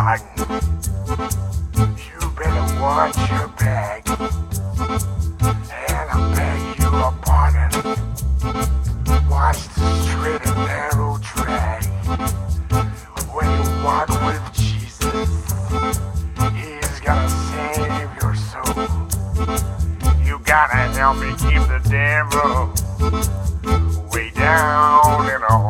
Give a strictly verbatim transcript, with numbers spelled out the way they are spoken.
rotten. You better watch your back, and I beg your pardon. Watch the straight and narrow track. When you walk with Jesus, He's gonna save your soul. You gotta help me keep the devil way down in a hole.